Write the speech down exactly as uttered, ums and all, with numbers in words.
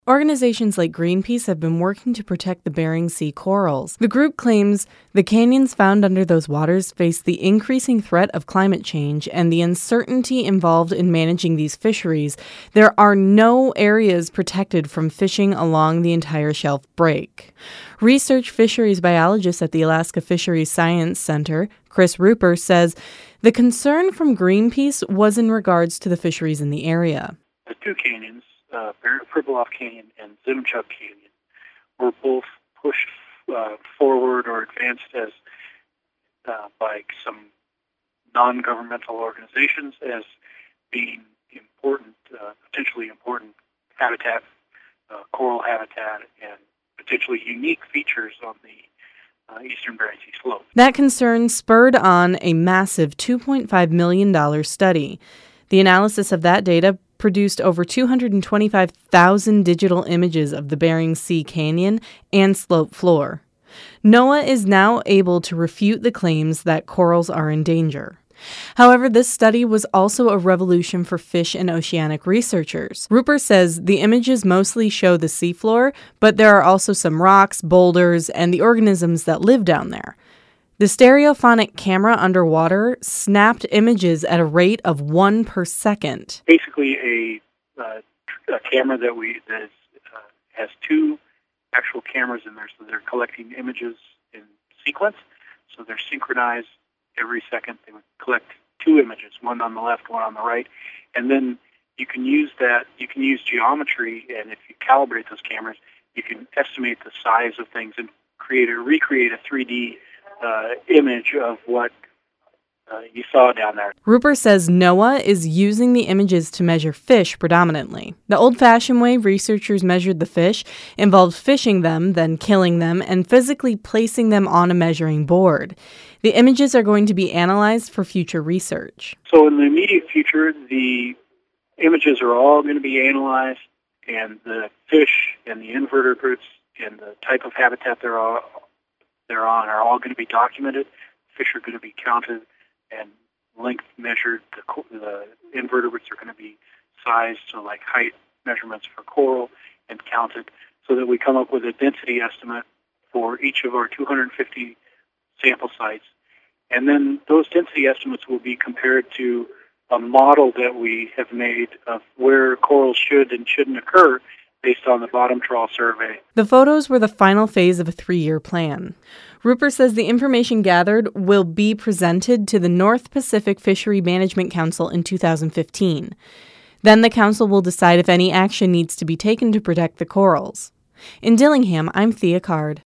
Organizations like Greenpeace have been working to protect the Bering Sea corals. The group claims the canyons found under those waters face the increasing threat of climate change and the uncertainty involved in managing these fisheries. There are no areas protected from fishing along the entire shelf break. Research fisheries biologist at the Alaska Fisheries Science Center, Chris Ruper, says the concern from Greenpeace was in regards to the fisheries in the area. The two canyons, Uh, Pribilof Canyon and Zimchuk Canyon, were both pushed uh, forward or advanced as uh, by some non-governmental organizations as being important, uh, potentially important habitat, uh, coral habitat, and potentially unique features on the uh, eastern Bering Sea slope. That concern spurred on a massive two point five million dollars study. The analysis of that data produced over two hundred twenty-five thousand digital images of the Bering Sea Canyon and slope floor. NOAA is now able to refute the claims that corals are in danger. However, this study was also a revolution for fish and oceanic researchers. Ruper says the images mostly show the seafloor, but there are also some rocks, boulders, and the organisms that live down there. The stereophonic camera underwater snapped images at a rate of one per second. Basically, a, uh, a camera that we that is, uh, has two actual cameras in there, so they're collecting images in sequence. So they're synchronized every second. They would collect two images, one on the left, one on the right, and then you can use that. You can use geometry, and if you calibrate those cameras, you can estimate the size of things and create a recreate a three D Uh, image of what uh, you saw down there. Ruper says NOAA is using the images to measure fish predominantly. The old-fashioned way researchers measured the fish involved fishing them, then killing them, and physically placing them on a measuring board. The images are going to be analyzed for future research. So in the immediate future, the images are all going to be analyzed, and the fish and the invertebrates and the type of habitat they're all they're on are all going to be documented. Fish are going to be counted and length measured. The, the invertebrates are going to be sized, so like height measurements for coral, and counted so that we come up with a density estimate for each of our two hundred fifty sample sites. And then those density estimates will be compared to a model that we have made of where corals should and shouldn't occur based on the bottom trawl survey. The photos were the final phase of a three-year plan. Ruper says the information gathered will be presented to the North Pacific Fishery Management Council in two thousand fifteen. Then the council will decide if any action needs to be taken to protect the corals. In Dillingham, I'm Thea Card.